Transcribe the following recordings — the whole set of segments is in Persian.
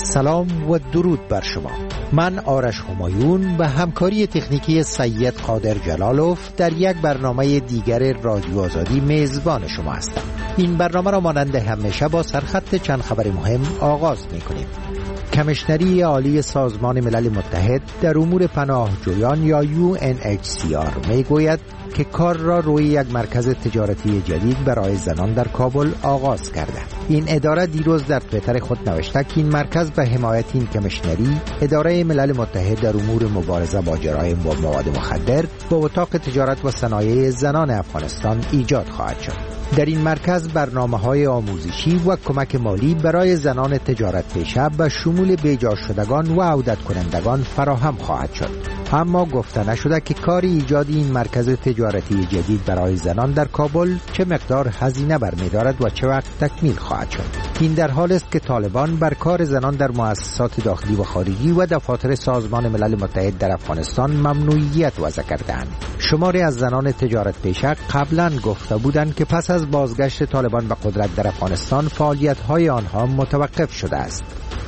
سلام و درود بر شما. من آرش همایون به همکاری تکنیکی سید قادر جلالوف در یک برنامه دیگر رادیو آزادی میزبان شما هستم. این برنامه را مانند همیشه با سرخط چند خبر مهم آغاز می‌کنیم. کمیشنری عالی سازمان ملل متحد در امور پناهجویان یا UNHCR میگوید که کار را روی یک مرکز تجارتی جدید برای زنان در کابل آغاز کرده. این اداره دیروز در توییتر خود نوشته که این مرکز به حمایت این کمیشنری اداره ملل متحد در امور مبارزه با جرایم و مواد مخدر با اتاق تجارت و صنایع زنان افغانستان ایجاد خواهد شد. در این مرکز برنامه‌های آموزشی و کمک مالی برای زنان تجارت پیشه به شمول بیجا شدگان و عودت کنندگان فراهم خواهد شد. اما گفته نشده که کار ایجاد این مرکز تجارتی جدید برای زنان در کابل چه مقدار هزینه برمی‌دارد و چه وقت تکمیل خواهد شد. این در حال است که طالبان بر کار زنان در مؤسسات داخلی و خارجی و دفاتر سازمان ملل متحد در افغانستان ممنوعیت وضع کردند. شماری از زنان تجارت پیشه قبلا گفته بودند که پس از بازگشت طالبان به قدرت در افغانستان فعالیت‌های آنها متوقف شده است.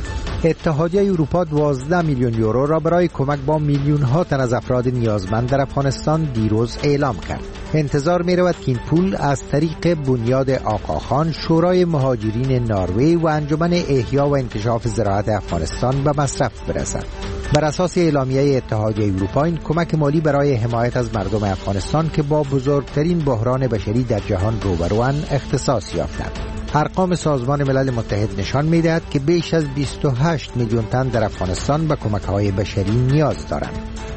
اتحادیه اروپا 12 میلیون یورو را برای کمک با میلیون‌ها تن از افراد نیازمند در افغانستان دیروز اعلام کرد. انتظار می‌رود که این پول از طریق بنیاد آقاخان، شورای مهاجرین نروژ و انجمن احیا و انکشاف زراعت افغانستان به مصرف برسد. بر اساس اعلامیه اتحادیه اروپا این کمک مالی برای حمایت از مردم افغانستان که با بزرگترین بحران بشری در جهان روبروند اختصاص یافتند. ارقام سازمان ملل متحد نشان می‌دهد که بیش از 28 میلیون تن در افغانستان به کمک‌های بشری نیاز دارند.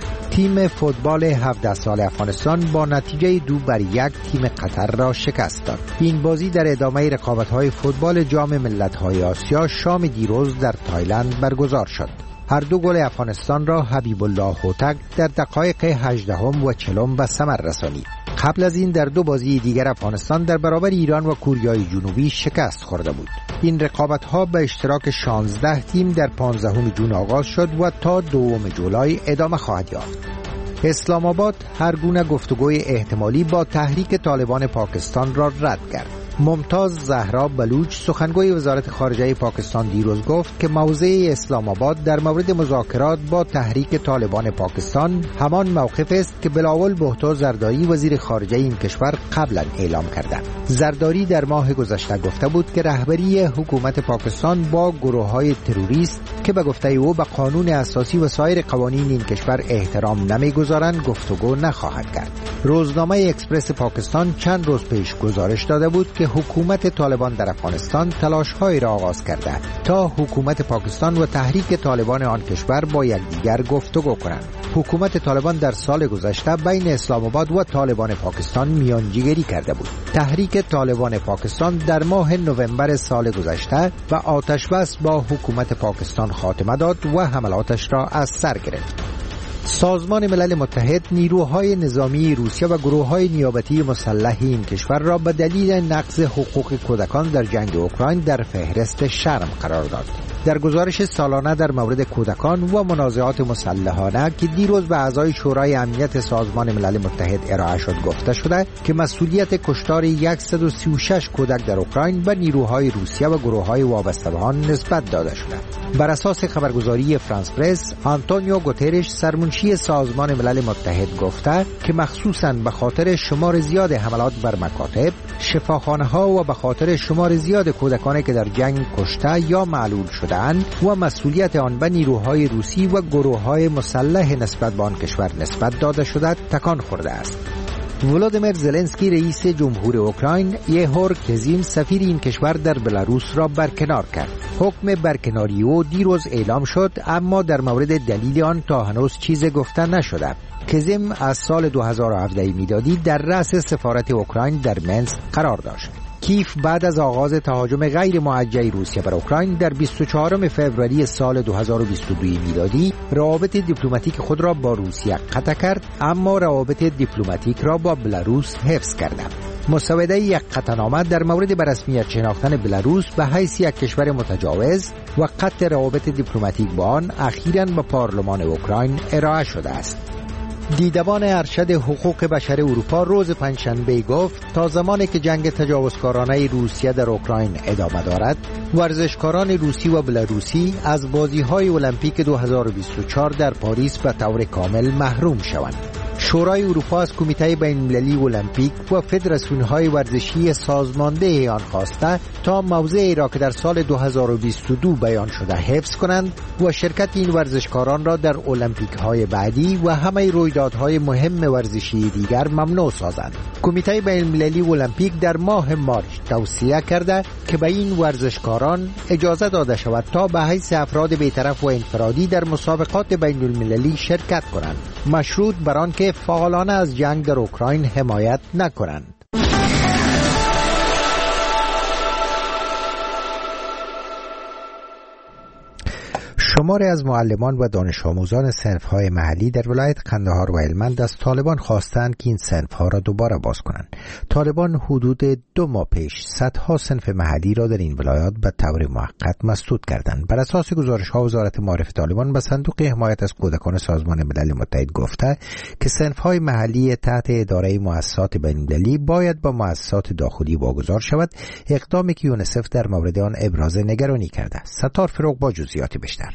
تیم فوتبال 17 سال افغانستان با نتیجه 2-1 تیم قطر را شکست داد. این بازی در ادامه رقابت‌های فوتبال جام ملت‌های آسیا شام دیروز در تایلند برگزار شد. هر دو گل افغانستان را حبیب الله هوتک در دقایق 18 و 40 به ثمر رسانید. قبل از این در دو بازی دیگر افغانستان در برابر ایران و کوریای جنوبی شکست خورده بود. این رقابت‌ها به اشتراک 16 تیم در 15 جون آغاز شد و تا 2 جولای ادامه خواهد یافت. اسلام آباد هر گونه گفتگوی احتمالی با تحریک طالبان پاکستان را رد کرد. ممتاز زهرا بلوچ سخنگوی وزارت خارجه پاکستان دیروز گفت که موضع اسلام آباد در مورد مذاکرات با تحریک طالبان پاکستان همان موقف است که بلاول بهتو زرداری وزیر خارجه این کشور قبلا اعلام کردند. زرداری در ماه گذشته گفته بود که رهبری حکومت پاکستان با گروه‌های تروریست که به گفته او به قانون اساسی و سایر قوانین این کشور احترام نمی‌گذارند گفتگو نخواهد کرد. روزنامه اکسپرس پاکستان چند روز پیش گزارش داده بود که حکومت طالبان در افغانستان تلاش‌هایی را آغاز کرده تا حکومت پاکستان و تحریک طالبان آن کشور با یکدیگر گفتگو کنند. حکومت طالبان در سال گذشته بین اسلام آباد و طالبان پاکستان میانجیگری کرده بود. تحریک طالبان پاکستان در ماه نوامبر سال گذشته و آتش‌بس با حکومت پاکستان خاتمه داد و حملاتش را از سر گرفت. سازمان ملل متحد نیروهای نظامی روسیه و گروه‌های نیابتی مسلح این کشور را به دلیل نقض حقوق کودکان در جنگ اوکراین در فهرست شرم قرار داد. در گزارش سالانه در مورد کودکان و منازعات مسلحانه که دیروز به اعضای شورای امنیت سازمان ملل متحد ارائه شد گفته شده که مسئولیت کشتار 136 کودک در اوکراین به نیروهای روسیه و گروه‌های وابسته به آن نسبت داده شده. بر اساس خبرگزاری فرانس پرس، آنتونیو گوترش سرمنشی سازمان ملل متحد گفته که مخصوصاً به خاطر شمار زیاد حملات بر مکاتب، شفاخانه‌ها و به خاطر شمار زیاد کودکانی که در جنگ کشته یا معلول شده‌اند و مسئولیت آن به نیروهای روسی و گروه‌های مسلح نسبت به آن کشور نسبت داده شده تکان خورده است. ولادیمیر زلنسکی رئیس جمهور اوکراین یهور کزیم سفیر این کشور در بلاروس را برکنار کرد. حکم برکناری او دیروز اعلام شد اما در مورد دلیل آن تا هنوز چیز گفته نشده. کزیم از سال 2017 میلادی در رأس سفارت اوکراین در منسک قرار داشت. کیف بعد از آغاز تهاجم غیر موجه روسیه بر اوکراین در 24 فوریه سال 2022 میلادی روابط دیپلماتیک خود را با روسیه قطع کرد اما روابط دیپلماتیک را با بلاروس حفظ کرد. مسوده یک قطعنامه در مورد به رسمیت شناختن بلاروس به حیث یک کشور متجاوز و قطع روابط دیپلماتیک با آن اخیراً به پارلمان اوکراین ارائه شده است. دیدبان ارشد حقوق بشر اروپا روز پنجشنبه گفت تا زمانی که جنگ تجاوزکارانه روسیه در اوکراین ادامه دارد، ورزشکاران روسی و بلاروسی از بازی‌های المپیک 2024 در پاریس به طور کامل محروم شوند. شورای اروپا از کمیته بین‌المللی المپیک و فدراسیون‌های ورزشی سازمانده آن خواسته تا موضعی را که در سال 2022 بیان شده حفظ کنند و شرکت این ورزشکاران را در المپیک‌های بعدی و همه رویدادهای مهم ورزشی دیگر ممنوع سازند. کمیته بین‌المللی المپیک در ماه مارس توصیه کرده که به این ورزشکاران اجازه داده شود تا به حیث افراد بی‌طرف و انفرادی در مسابقات بین‌المللی شرکت کنند، مشروط بر آنکه فعالانه از جنگ در اوکراین حمایت نکنند. شماری از معلمان و دانش آموزان صنف‌های محلی در ولایت قندهار و هلمند از طالبان خواستند که این صنف‌ها را دوباره باز کنند. طالبان حدود 2 ماه پیش صدها صنف محلی را در این ولایات به طور موقت مسدود کردند. بر اساس گزارش‌ها وزارت معارف طالبان به صندوق حمایت از کودکان سازمان ملل متحد گفته که صنف‌های محلی تحت اداره مؤسسات بین‌المللی باید با مؤسسات داخلی واگذار شود، اقدامی که یونیسف در مورد آن ابراز نگرانی کرده است. ستار فروغ با جزئیات بیشتر.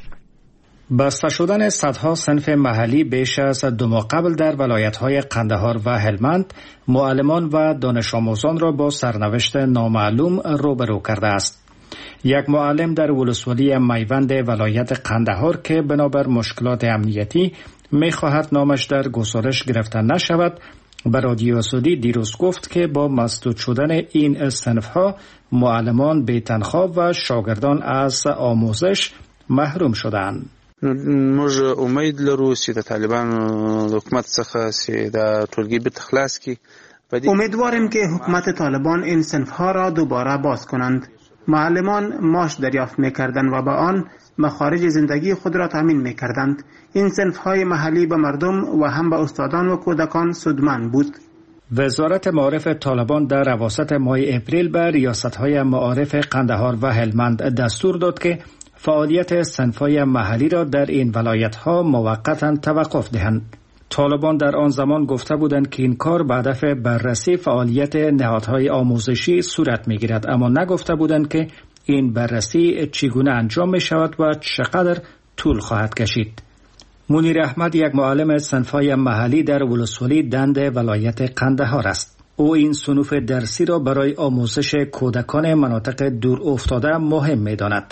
بسته شدن صدها صنف محلی بیش از 2 ماه قبل در ولایت‌های قندهار و هلمند معلمان و دانش آموزان را با سرنوشت نامعلوم روبرو کرده است. یک معلم در ولسوالی میوند ولایت قندهار که بنابر مشکلات امنیتی می‌خواهد نامش در گزارش گرفته نشود، به رادیو آزادی دیروز گفت که با مسدود شدن این صنف‌ها معلمان بی‌تنخواه و شاگردان از آموزش محروم شدند. موږ امید لرو چې د طالبان حکومت څخه چې د ټولګي به تخلاص کی. امیدواریم که حکومت طالبان این صنف‌ها را دوباره باز کنند. معلمان معاش دریافت می‌کردند و با آن مخارج زندگی خود را تامین می‌کردند. این صنف‌های محلی به مردم و هم به استادان و کودکان سودمند بود. وزارت معارف طالبان در اواسط ماه اپریل به ریاست‌های معارف قندهار و هلمند دستور داد که فعالیت صنف‌های محلی را در این ولایت‌ها موقتاً توقف دهند. طالبان در آن زمان گفته بودند که این کار به هدف بررسی فعالیت نهادهای آموزشی صورت می‌گیرد، اما نگفته بودند که این بررسی چگونه انجام می‌شود و چقدر طول خواهد کشید. منیر احمد یک معلم صنف‌های محلی در ولسوالی دند ولایت قندهار است. او این صنوف درسی را برای آموزش کودکان مناطق دور افتاده مهم می‌داند.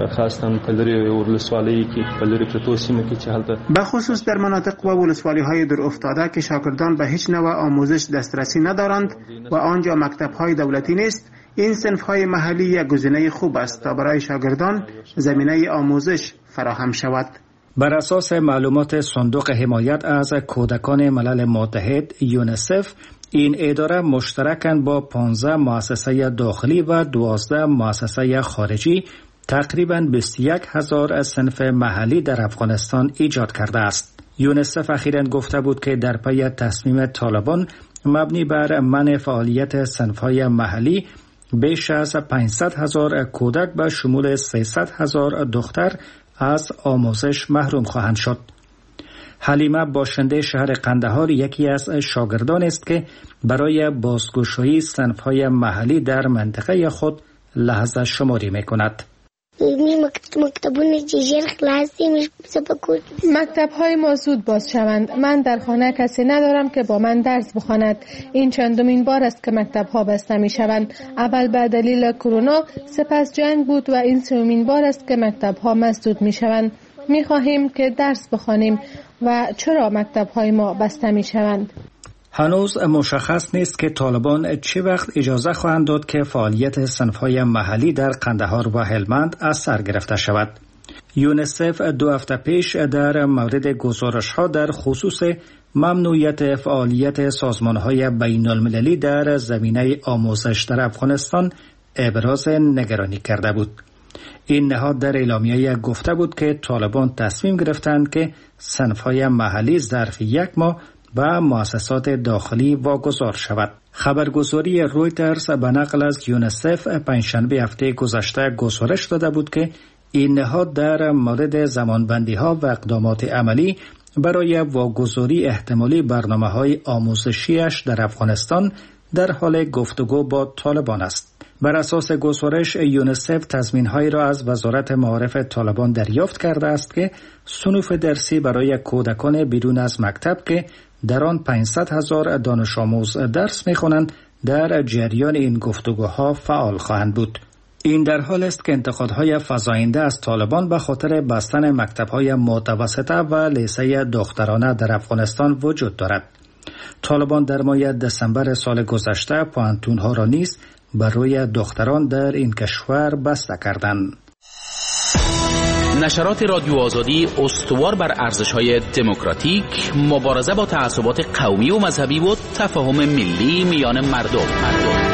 به خصوص در مناطق و ولسوالی‌های دور افتاده که شاگردان به هیچ نوع آموزش دسترسی ندارند و آنجا مکتب‌های دولتی نیست، این صنف‌های محلی یک گزینه خوب است تا برای شاگردان زمینه آموزش فراهم شود. بر اساس معلومات صندوق حمایت از کودکان ملل متحد یونیسف، این اداره مشترکاً با 15 مؤسسه داخلی و 12 مؤسسه خارجی تقریباً 21,000 صنف محلی در افغانستان ایجاد کرده است. یونیسف اخیراً گفته بود که در پی تصمیم طالبان مبنی بر منع فعالیت صنف‌های محلی بیش از 500,000 کودک به شمول 300,000 دختر از آموزش محروم خواهند شد. حلیمه باشنده شهر قندهار یکی از شاگردان است که برای بازگشایی صنف‌های محلی در منطقه خود لحظه شماری می‌کند. مکتب‌های ما زود باز شوند. من در خانه کسی ندارم که با من درس بخواند. این چندمین بار است که مکتب‌ها بسته می‌شوند. اول به دلیل کرونا، سپس جنگ بود و این سومین بار است که مکتب‌ها مسدود می‌شوند. می‌خواهیم که درس بخوانیم و چرا مکتب‌های ما بسته می‌شوند؟ هنوز مشخص نیست که طالبان چه وقت اجازه خواهند داد که فعالیت صنف‌های محلی در قندهار و هلمند از سر گرفته شود. یونیسف 2 هفته پیش در مورد گزارش‌ها در خصوص ممنوعیت فعالیت سازمان‌های بین‌المللی در زمینه آموزش در افغانستان ابراز نگرانی کرده بود. این نهاد در اعلامیه گفته بود که طالبان تصمیم گرفتند که صنف‌های محلی ظرف 1 ماه و مؤسسات داخلی واگذار شود. خبرگزاری رویترز به نقل از یونیسف پنجشنبه هفته گذشته گزارش داده بود که این نهاد در مورد زمانبندی‌ها و اقدامات عملی برای واگذاری احتمالی برنامه‌های آموزشیش در افغانستان در حال گفتگو با طالبان است. بر اساس گزارش یونیسف تضمین‌هایی را از وزارت معارف طالبان دریافت کرده است که صنوف درسی برای کودکان بیرون از مکتب که در آن 500,000 دانش آموز درس می‌خوانند در جریان این گفتگوها فعال خواهند بود. این در حال است که انتقادهای فزاینده از طالبان به خاطر بستن مکتب‌های متوسطه و لیسه دخترانه در افغانستان وجود دارد. طالبان در ماه دسامبر سال گذشته پوهنتون‌ها را نیز برای دختران در این کشور بسته کردند. نشرات رادیو آزادی استوار بر ارزش‌های دموکراتیک، مبارزه با تعصبات قومی و مذهبی و تفاهم ملی میان مردم.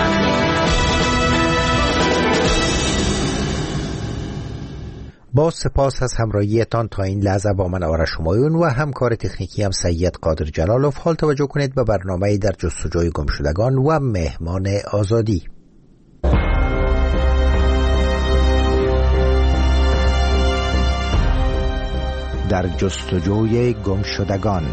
با سپاس از همراهیتان تا این لحظه با من آرش همایون و همکار تکنیکی هم سید قادر جلالوف. حال توجه کنید به برنامه در جستجوی گمشدگان و مهمان آزادی. در جستجوی گمشدگان.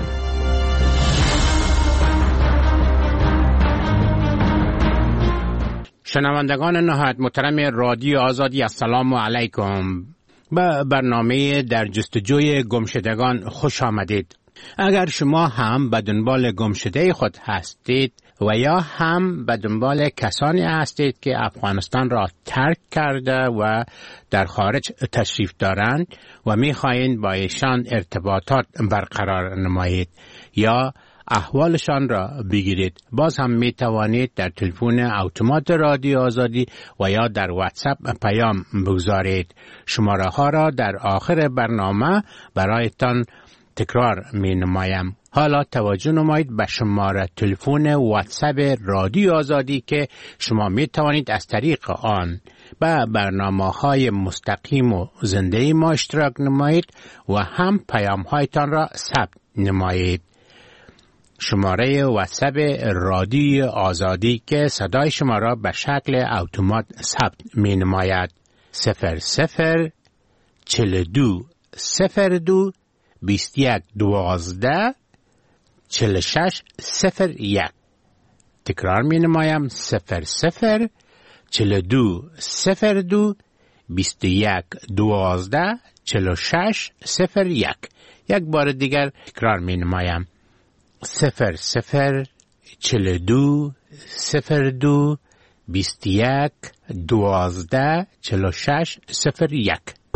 شنوندگان نهایت محترم رادیو آزادی، السلام علیکم. به برنامه در جستجوی گمشدگان خوش آمدید. اگر شما هم به دنبال گمشده خود هستید و یا هم به دنبال کسانی هستید که افغانستان را ترک کرده و در خارج تشریف دارند و می‌خواهید با ایشان ارتباطات برقرار نمایید یا احوالشان را بگیرید، باز هم می توانید در تلفن اتومات رادیو آزادی و یا در واتساپ پیام بگذارید. شماره ها را در آخر برنامه برایتان تکرار می نمایم. حالا توجه نمایید به شماره تلفن واتساپ رادیو آزادی که شما می توانید از طریق آن به برنامه‌های مستقیم و زنده ما اشتراک نمایید و هم پیام‌هایتان را ثبت نمایید. شماره واتساپ رادیو آزادی که صدای شما را به شکل اتومات ثبت می نماید 00 42 02 21 12 46 01. تکرار می نمایم 00 42 02 21 12 46 01. یک بار دیگر تکرار می نمایم 00 42 02 21 12 46 01.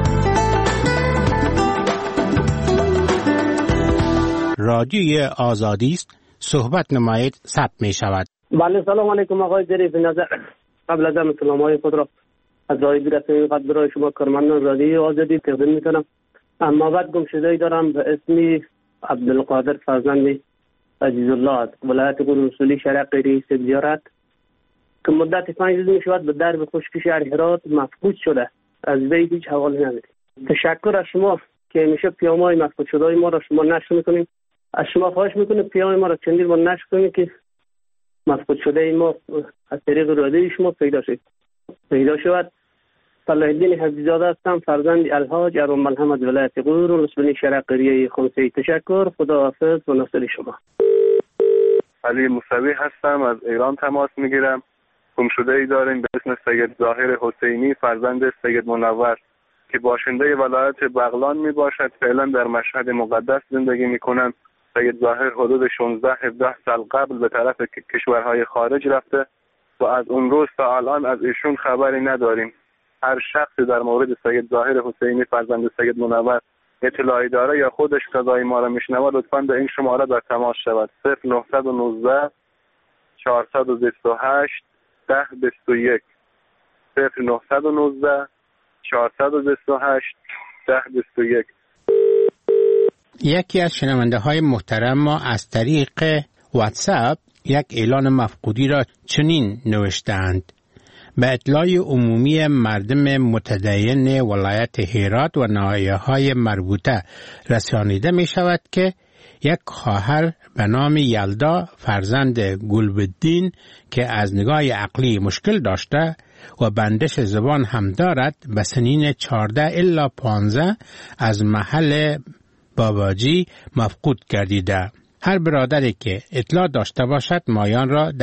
رادیوی آزادی است، صحبت نمایید، ثبت می شود. بله، سلام علیکم آقای ظریف نظر. قبل از همه سلام‌های خود را از جای رسمی قد برای شما کارمندان رادیوی آزادی تقدیم می‌کنم. اما بعد گمشده‌ای دارم به اسم عبدالقادر فرزند عزیز الله از ولایت قرنسولی شرق رئیس زیارت که مدت 5 روز می‌شود به درب خشکی شهر هرات مفقود شده. از وی هیچ حوالی نداریم. تشکر از شما که همیشه پیام‌های مفقود شده‌های ما را شما نشر می‌کنید. از شما خواهش می‌کنم پیام ما را چندین بار نشر کنید که مفقود شده ما از طریق رادیوی شما پیدا شود. صلاح الدین حفیظ‌زاده هستم، فرزند الحاج ارون محمد ولایت قرنسولی شرق ریه خمسی. تشکر، خداحافظ و ناصر شما. علی موسوی هستم، از ایران تماس میگیرم. گمشده‌ای داریم به اسم سید ظاهر حسینی فرزند سید منور که باشنده ولایت بغلان می باشد. فعلا در مشهد مقدس زندگی می کنند. سید ظاهر حدود 16-17 سال قبل به طرف کشورهای خارج رفته و از اون روز تا الان از ایشون خبری نداریم. هر شخصی در مورد سید ظاهر حسینی فرزند سید منور اطلاعی داره یا خودش صدای ما را میشنوه لطفاً به این شماره در تماس شود. 0919 428 1021 0919 428 1021. یکی از شنونده های محترم ما از طریق واتساپ یک اعلان مفقودی را چنین نوشتند: به اطلاع عمومی مردم متدین ولایت هرات و ناحیه‌های مربوطه رسانیده می شود که یک خواهر به نام یلدا فرزند گلبدین که از نگاه عقلی مشکل داشته و بندش زبان هم دارد به سنین 14 الی 15 از محل باباجی مفقود گردیده. هر برادری که اطلاع داشته باشد مایان را